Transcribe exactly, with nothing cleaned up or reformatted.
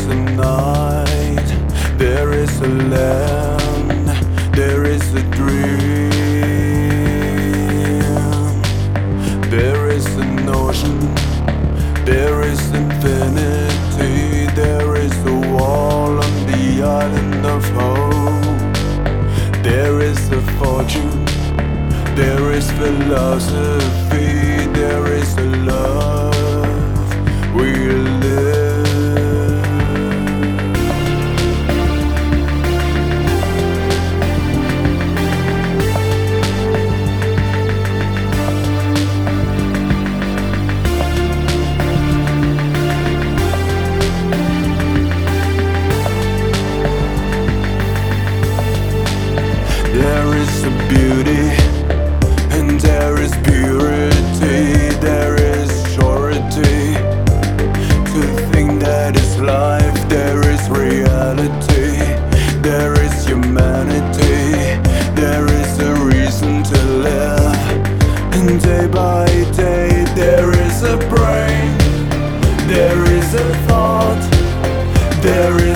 is a night, there is a land, there is a dream, there is an ocean, there is infinity, there is a wall on the island of hope, there is a fortune, there is philosophy, there is a love we live. There is a beauty and there is purity, there is surety to think that is life, there is reality, there is humanity, there is a reason to live, and day by day there is a brain, there is a thought, there is